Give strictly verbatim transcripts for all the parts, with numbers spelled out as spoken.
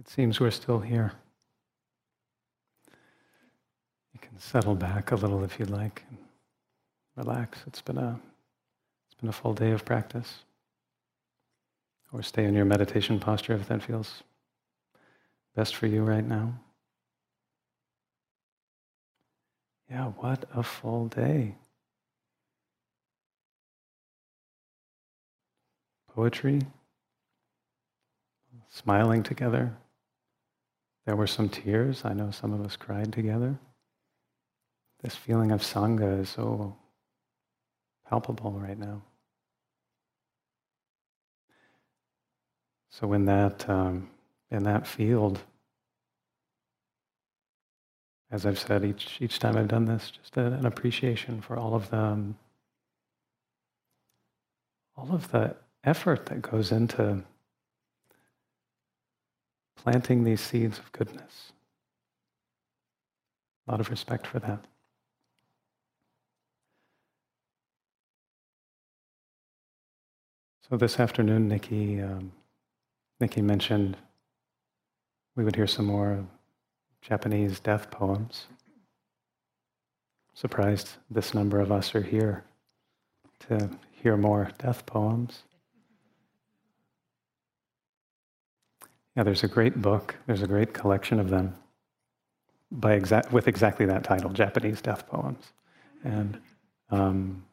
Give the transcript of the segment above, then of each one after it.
It seems we're still here. You can settle back a little if you'd like and relax. It's been a it's been a full day of practice. Or stay in your meditation posture if that feels best for you right now. Yeah, what a full day. Poetry, smiling together. There were some tears. I know some of us cried together. This feeling of Sangha is so palpable right now. So in that um, in that field, as I've said each each time I've done this, just a, an appreciation for all of the um, all of the effort that goes into planting these seeds of goodness. A lot of respect for that. So this afternoon, Nikki, um, Nikki mentioned we would hear some more Japanese death poems. Surprised this number of us are here to hear more death poems. Yeah, there's a great book, there's a great collection of them by exa- with exactly that title, Japanese Death Poems. And um,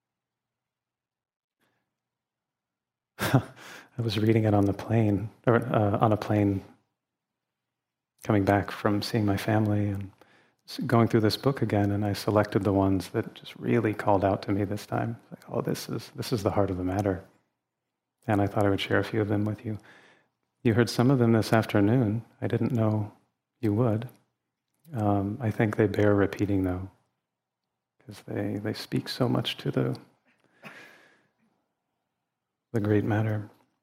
I was reading it on the plane, or uh, on a plane coming back from seeing my family and going through this book again, and I selected the ones that just really called out to me this time. Like, oh, this is this is the heart of the matter. And I thought I would share a few of them with you. You heard some of them this afternoon. I didn't know you would. Um, I think they bear repeating, though, because they, they speak so much to the, the great matter.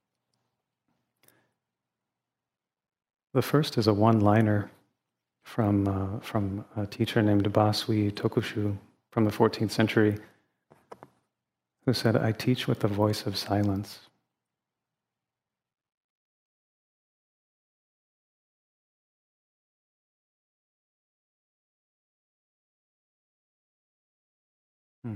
The first is a one-liner from, uh, from a teacher named Basui Tokushu from the fourteenth century, who said, "I teach with the voice of silence." Hmm.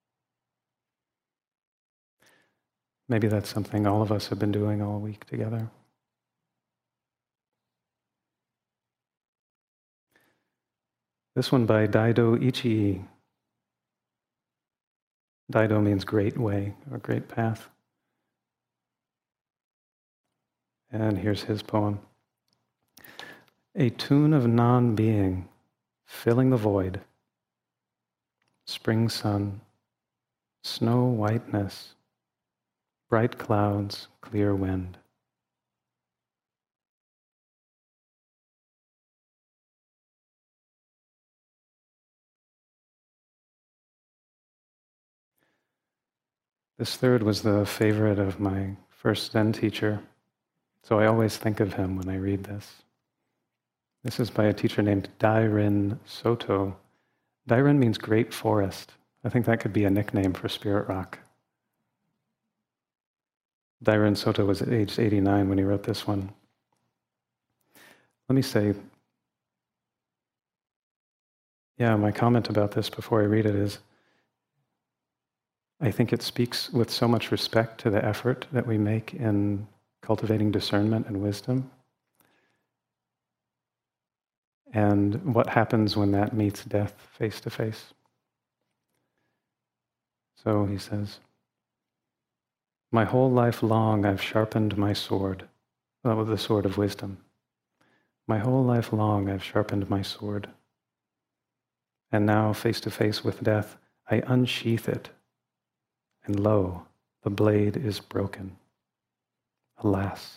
Maybe that's something all of us have been doing all week together. This one by Daido Ichii. Daido means great way or great path. And here's his poem. A tune of non-being, filling the void. Spring sun, snow whiteness, bright clouds, clear wind. This third was the favorite of my first Zen teacher, so I always think of him when I read this. This is by a teacher named Dairin Soto. Dairin means great forest. I think that could be a nickname for Spirit Rock. Dairin Soto was aged eighty-nine when he wrote this one. Let me say, yeah, my comment about this before I read it is, I think it speaks with so much respect to the effort that we make in cultivating discernment and wisdom. And what happens when that meets death face to face. So he says, my whole life long I've sharpened my sword, well, with the sword of wisdom. My whole life long I've sharpened my sword. And now, face to face with death, I unsheath it. And lo, the blade is broken. Alas.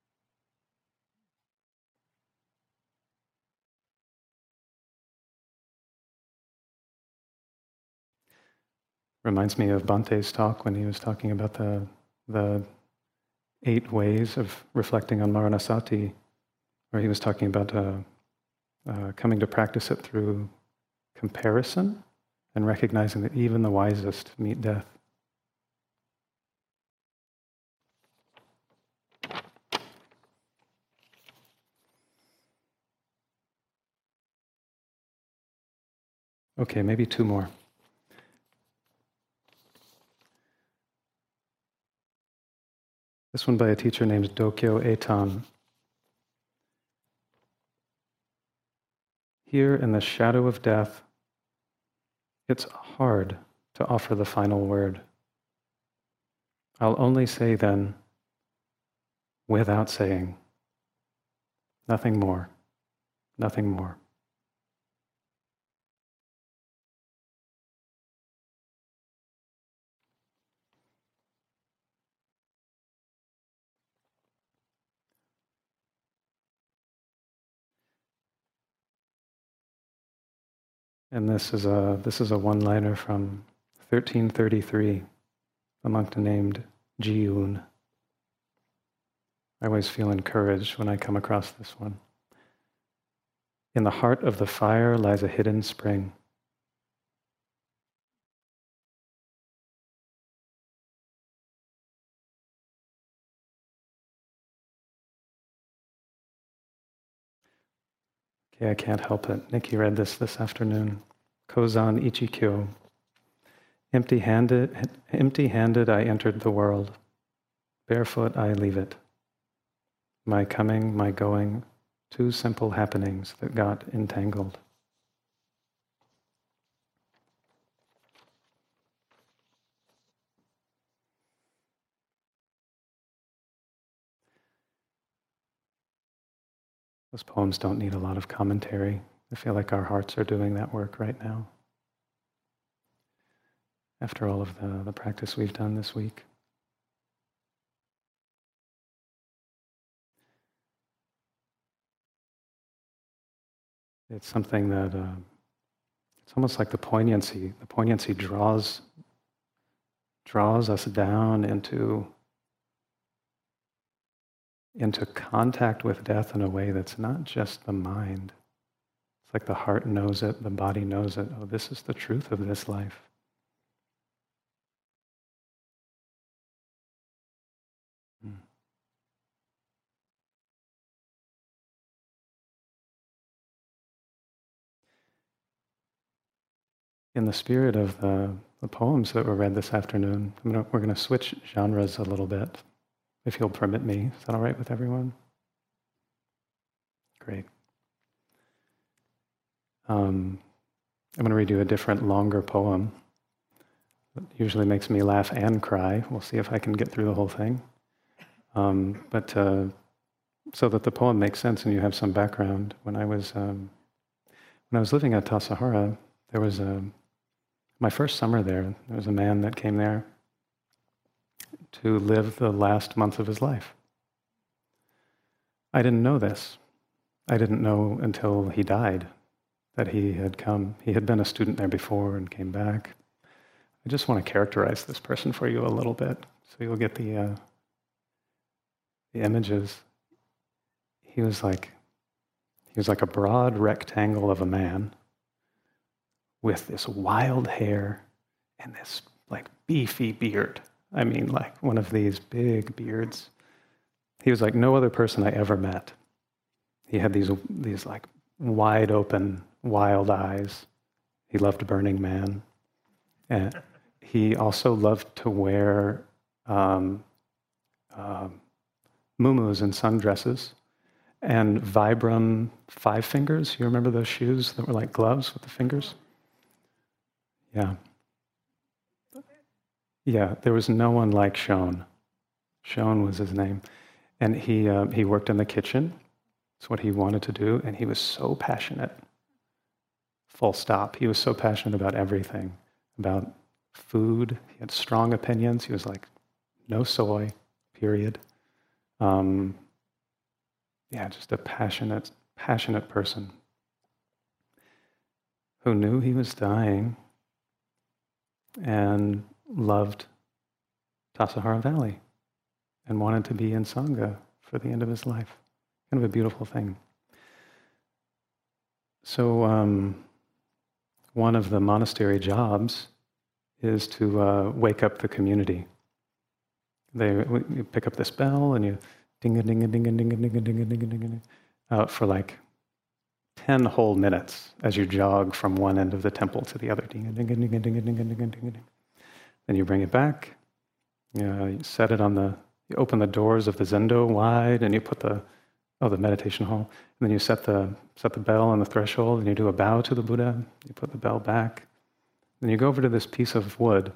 Reminds me of Bante's talk when he was talking about the, the eight ways of reflecting on Maranasati, where he was talking about uh, uh, coming to practice it through comparison and recognizing that even the wisest meet death. Okay, maybe two more. This one by a teacher named Dokyo Eitan. Here in the shadow of death, it's hard to offer the final word. I'll only say then, without saying, nothing more, nothing more. And this is a this is a one-liner from thirteen thirty-three, a monk named Ji-un. I always feel encouraged when I come across this one. In the heart of the fire lies a hidden spring. Okay, I can't help it. Nikki read this this afternoon. Kozan Ichikyo. Empty-handed, empty-handed I entered the world. Barefoot I leave it. My coming, my going, two simple happenings that got entangled. Those poems don't need a lot of commentary. I feel like our hearts are doing that work right now. After all of the, the practice we've done this week. It's something that, uh, it's almost like the poignancy. The poignancy draws, draws us down into into contact with death in a way that's not just the mind. It's like the heart knows it, the body knows it. Oh, this is the truth of this life. Hmm. In the spirit of the, the poems that were read this afternoon, I'm gonna, we're going to switch genres a little bit, if you'll permit me. Is that all right with everyone? Great. Um, I'm going to read you a different, longer poem that usually makes me laugh and cry. We'll see if I can get through the whole thing. Um, but uh, so that the poem makes sense and you have some background, when I was um, when I was living at Tassajara, there was a my first summer there. There was a man that came there to live the last month of his life. I didn't know this. I didn't know until he died that he had come. He had been a student there before and came back. I just want to characterize this person for you a little bit, so you'll get the uh, the images. He was like he was like a broad rectangle of a man with this wild hair and this like beefy beard. I mean, like one of these big beards. He was like no other person I ever met. He had these these like wide open, wild eyes. He loved Burning Man. And he also loved to wear um, uh, muumuus and sundresses and Vibram Five Fingers. You remember those shoes that were like gloves with the fingers? Yeah. Yeah, there was no one like Shone. Shone was his name. And he uh, he worked in the kitchen. It's what he wanted to do. And he was so passionate. Full stop. He was so passionate about everything. About food. He had strong opinions. He was like, no soy, period. Um, yeah, just a passionate, passionate person who knew he was dying and loved Tassajara Valley and wanted to be in Sangha for the end of his life. Kind of a beautiful thing. So um, one of the monastery jobs is to uh, wake up the community. They you pick up this bell and you ding a ding a ding a ding a ding a ding a ding a ding a ding out for like ten whole minutes as you jog from one end of the temple to the other. Then you bring it back. You know, you set it on the, you open the doors of the zendo wide, and you put the, oh, the meditation hall. And then you set the set the bell on the threshold, and you do a bow to the Buddha. You put the bell back. Then you go over to this piece of wood.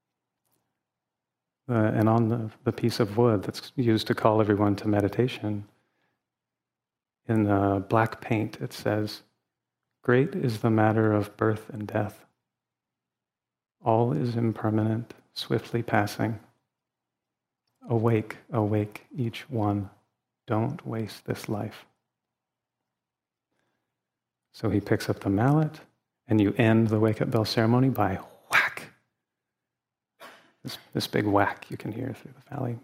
Uh, and on the, the piece of wood that's used to call everyone to meditation, in uh, black paint, it says, "Great is the matter of birth and death. All is impermanent, swiftly passing. Awake, awake, each one. Don't waste this life." So he picks up the mallet, and you end the wake-up bell ceremony by whack. This, this big whack you can hear through the valley.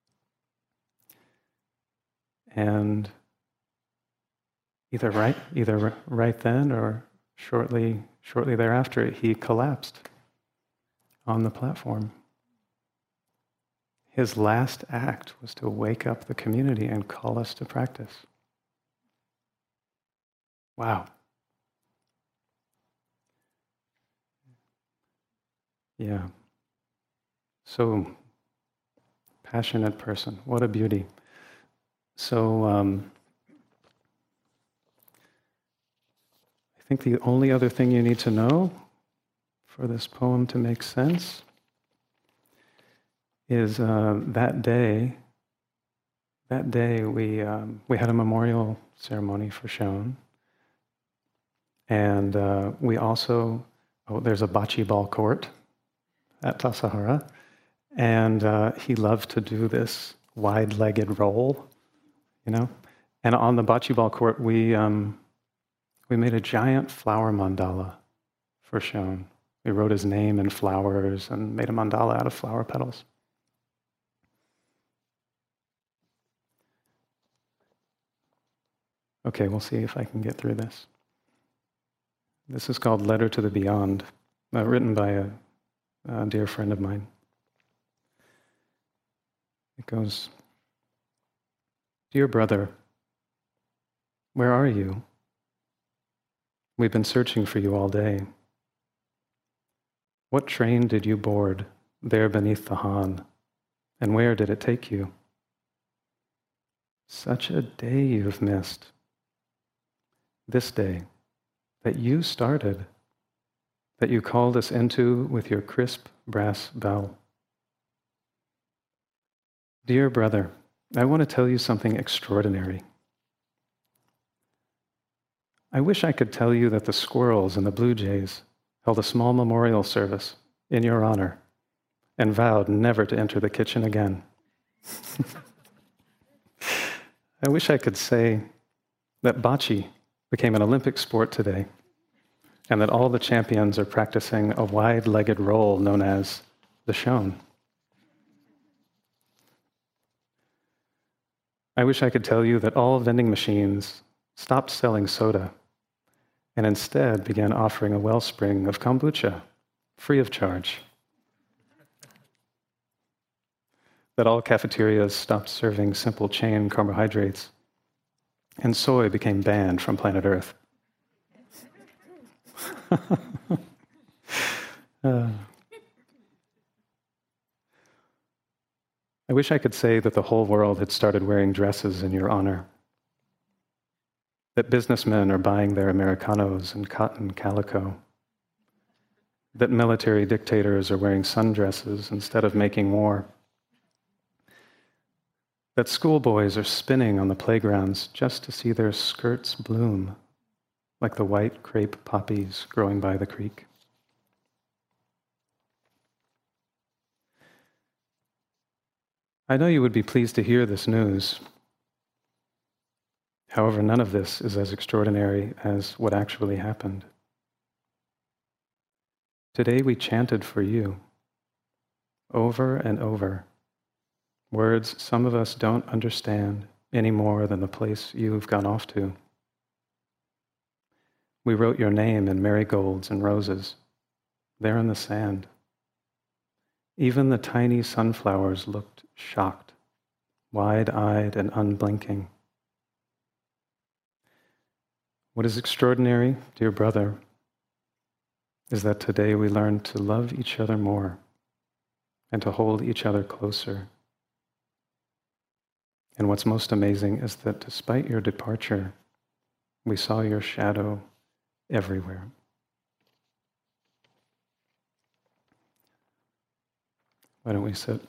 And either right, either right then or shortly, shortly thereafter, he collapsed on the platform. His last act was to wake up the community and call us to practice. Wow. Yeah. So, passionate person. What a beauty. So, um, I think the only other thing you need to know for this poem to make sense is uh, that day, that day we um, we had a memorial ceremony for Shon. And uh, we also, oh, there's a bocce ball court at Tassajara. And uh, he loved to do this wide-legged roll, you know? And on the bocce ball court, we um, we made a giant flower mandala for Shon. We wrote his name in flowers and made a mandala out of flower petals. Okay, we'll see if I can get through this. This is called Letter to the Beyond, uh, written by a, a dear friend of mine. It goes, "Dear brother, where are you? We've been searching for you all day. What train did you board there beneath the Han, and where did it take you? Such a day you've missed. This day that you started, that you called us into with your crisp brass bell. Dear brother, I want to tell you something extraordinary. I wish I could tell you that the squirrels and the blue jays held a small memorial service in your honor and vowed never to enter the kitchen again. I wish I could say that bocce became an Olympic sport today, and that all the champions are practicing a wide-legged roll known as the Shon. I wish I could tell you that all vending machines stopped selling soda and instead began offering a wellspring of kombucha, free of charge. That all cafeterias stopped serving simple chain carbohydrates and soy became banned from planet Earth. uh, I wish I could say that the whole world had started wearing dresses in your honor, that businessmen are buying their Americanos in cotton calico, that military dictators are wearing sundresses instead of making war, that schoolboys are spinning on the playgrounds just to see their skirts bloom like the white crepe poppies growing by the creek. I know you would be pleased to hear this news. However, none of this is as extraordinary as what actually happened. Today we chanted for you, over and over, words some of us don't understand any more than the place you've gone off to. We wrote your name in marigolds and roses, there in the sand. Even the tiny sunflowers looked shocked, wide-eyed and unblinking. What is extraordinary, dear brother, is that today we learn to love each other more and to hold each other closer. And what's most amazing is that despite your departure, we saw your shadow everywhere. Why don't we sit?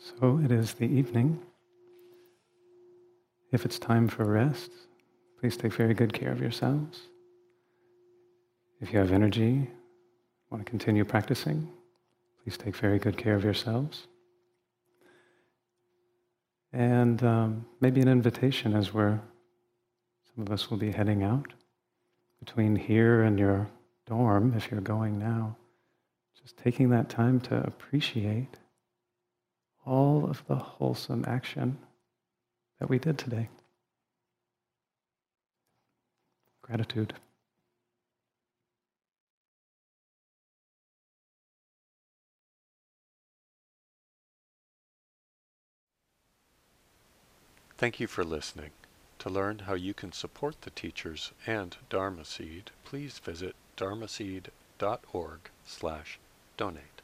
So it is the evening. If it's time for rest, please take very good care of yourselves. If you have energy, want to continue practicing, please take very good care of yourselves. And um, maybe an invitation as we're, some of us will be heading out between here and your dorm, if you're going now, just taking that time to appreciate all of the wholesome action that we did today. Gratitude. Thank you for listening. To learn how you can support the teachers and Dharma Seed, please visit dharmaseed dot org slash donate.